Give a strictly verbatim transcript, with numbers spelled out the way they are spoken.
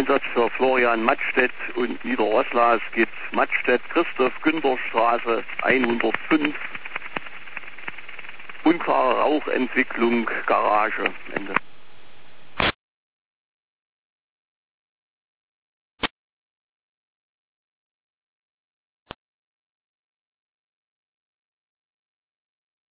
Einsatz für Florian Mattstedt und Niederroßla. Es geht Mattstedt, Christoph-Günther-Straße hundertfünf. Unklare Rauchentwicklung, Garage. Ende.